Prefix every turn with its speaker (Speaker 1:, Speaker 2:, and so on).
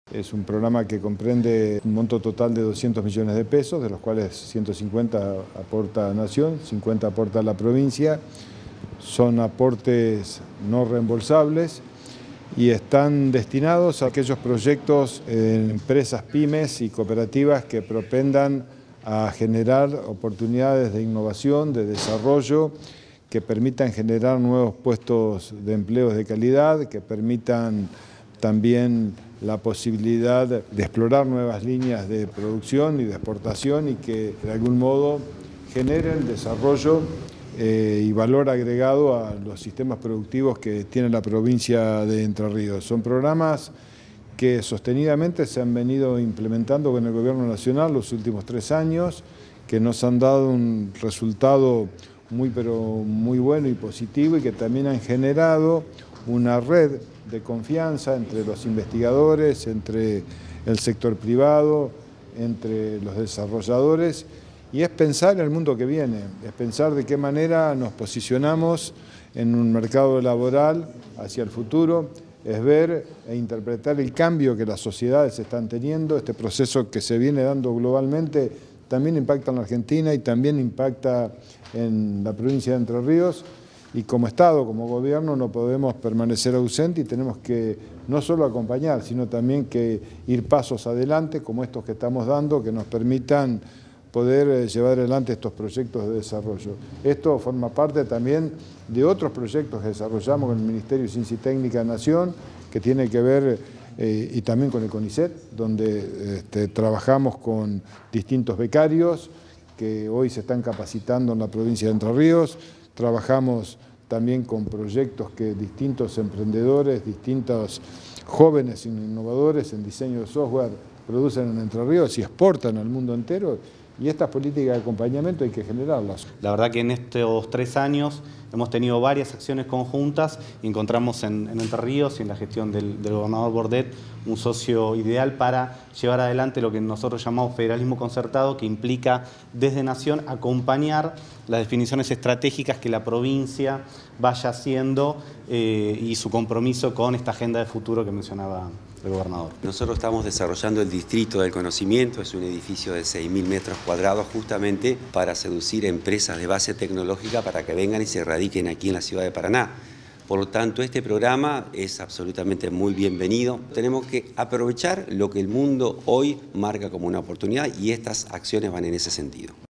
Speaker 1: Es un programa que comprende un monto total de 200 millones de pesos, de los cuales 150 aporta Nación, 50 aporta la provincia. Son aportes no reembolsables y están destinados a aquellos proyectos en empresas pymes y cooperativas que propendan a generar oportunidades de innovación, de desarrollo, que permitan generar nuevos puestos de empleo de calidad, que permitan también la posibilidad de explorar nuevas líneas de producción y de exportación y que de algún modo generen desarrollo y valor agregado a los sistemas productivos que tiene la provincia de Entre Ríos. Son programas que sostenidamente se han venido implementando con el Gobierno Nacional los últimos 3 años, que nos han dado un resultado muy bueno y positivo y que también han generado una red de confianza entre los investigadores, entre el sector privado, entre los desarrolladores, y es pensar en el mundo que viene, es pensar de qué manera nos posicionamos en un mercado laboral hacia el futuro, es ver e interpretar el cambio que las sociedades están teniendo, este proceso que se viene dando globalmente también impacta en la Argentina y también impacta en la provincia de Entre Ríos. Y como Estado, como Gobierno, no podemos permanecer ausentes y tenemos que no solo acompañar, sino también que ir pasos adelante, como estos que estamos dando, que nos permitan poder llevar adelante estos proyectos de desarrollo. Esto forma parte también de otros proyectos que desarrollamos con el Ministerio de Ciencia y Técnica de Nación, que tiene que ver, y también con el CONICET, donde trabajamos con distintos becarios que hoy se están capacitando en la provincia de Entre Ríos. Trabajamos también con proyectos que distintos emprendedores, distintos jóvenes innovadores en diseño de software producen en Entre Ríos y exportan al mundo entero. Y estas políticas de acompañamiento hay que generarlas.
Speaker 2: La verdad que en estos 3 años hemos tenido varias acciones conjuntas y encontramos en Entre Ríos y en la gestión del gobernador Bordet un socio ideal para llevar adelante lo que nosotros llamamos federalismo concertado, que implica desde Nación acompañar las definiciones estratégicas que la provincia vaya haciendo y su compromiso con esta agenda de futuro que mencionaba el gobernador.
Speaker 3: Nosotros estamos desarrollando el Distrito del Conocimiento, es un edificio de 6.000 metros cuadrados justamente para seducir empresas de base tecnológica para que vengan y se radiquen aquí en la ciudad de Paraná. Por lo tanto, este programa es absolutamente muy bienvenido. Tenemos que aprovechar lo que el mundo hoy marca como una oportunidad y estas acciones van en ese sentido.